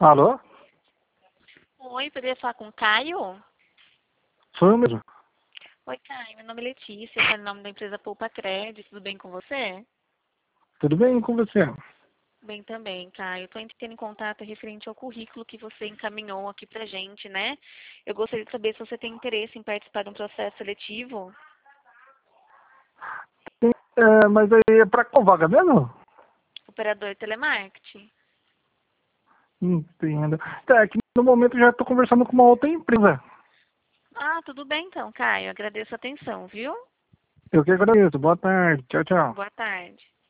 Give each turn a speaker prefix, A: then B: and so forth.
A: Alô?
B: Oi, poderia falar com o Caio?
A: Sou eu mesmo.
B: Oi, Caio, meu nome é Letícia, eu falo em nome da empresa Poupa Crédito, tudo bem com você?
A: Tudo bem com você?
B: Bem também, Caio. Estou entrando em contato referente ao currículo que você encaminhou aqui pra gente, né? Eu gostaria de saber se você tem interesse em participar de um processo seletivo.
A: Mas aí é pra qual vaga mesmo?
B: Operador telemarketing.
A: Entendo. Tá, é que no momento eu já estou conversando com uma outra empresa.
B: Ah, tudo bem então, Caio. Agradeço a atenção, viu?
A: Eu que agradeço. Boa tarde. Tchau, tchau.
B: Boa tarde.